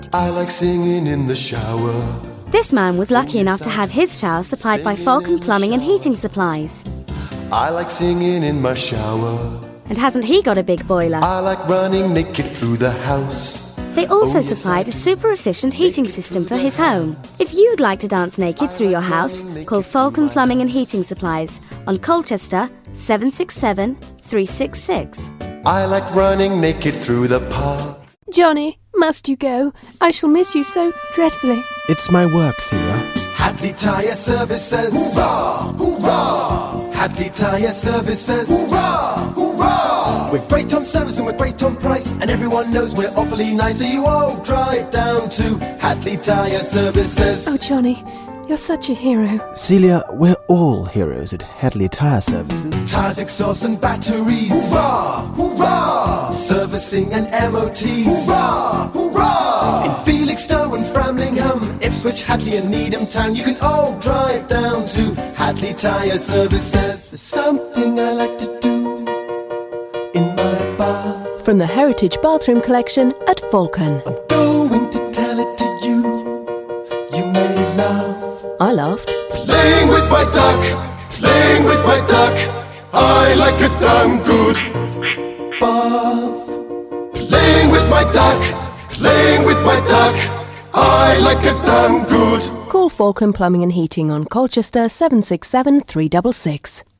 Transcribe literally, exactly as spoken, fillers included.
I like singing in the shower. This man was lucky enough to have his shower supplied by Falcon Plumbing and Heating Supplies. I like singing in my shower. And hasn't he got a big boiler? I like running naked through the house. They also supplied a super efficient heating system for his home. If you'd like to dance naked through your house, call Falcon Plumbing and Heating Supplies on Colchester seven six seven, three six six. I like running naked through the park. Johnny, must you go? I shall miss you so dreadfully. It's my work, Celia. Hadley Tyre Services, hoorah, hoorah! Hadley Tyre Services, hoorah, hoorah! We're great on service and we're great on price, and everyone knows we're awfully nice, so you all drive down to Hadley Tyre Services. Oh, Johnny, you're such a hero. Celia, we're all heroes at Hadley Tyre Services. Tyres, exhausts and batteries, hoorah, hoorah! Servicing and M O Ts, hoorah, hoorah! In Felixstowe and Framlingham, Ipswich, Hadley and Needham Town, you can all drive down to Hadley Tyre Services. There's something I like to do in my bath. From the Heritage Bathroom Collection at Falcon. I'm going to tell it to you. You may laugh. I laughed. Playing with my duck, playing with my duck. I like a damn good bath. Playing with my duck, playing with my duck. I like a damn good. Call Falcon Plumbing and Heating on Colchester seven six seven, three six six.